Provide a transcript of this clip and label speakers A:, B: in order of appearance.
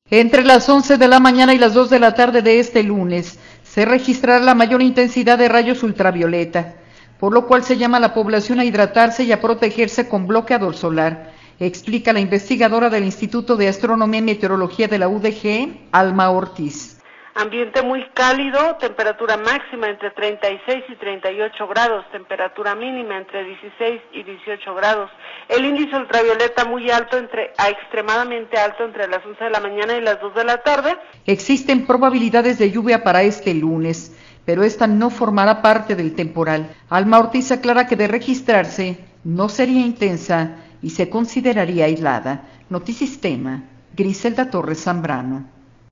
A: Entre las 11 de la mañana y las 2 de la tarde de este lunes se registrará la mayor intensidad de rayos ultravioleta, por lo cual se llama a la población a hidratarse y a protegerse con bloqueador solar, explica la investigadora del Instituto de Astronomía y Meteorología de la UDG, Alma Ortiz.
B: Ambiente muy cálido, temperatura máxima entre 36 y 38 grados, temperatura mínima entre 16 y 18 grados. El índice ultravioleta muy alto a extremadamente alto entre las 11 de la mañana y las 2 de la tarde.
A: Existen probabilidades de lluvia para este lunes, pero esta no formará parte del temporal. Alma Ortiz aclara que de registrarse no sería intensa y se consideraría aislada. Notisistema, Griselda Torres Zambrano.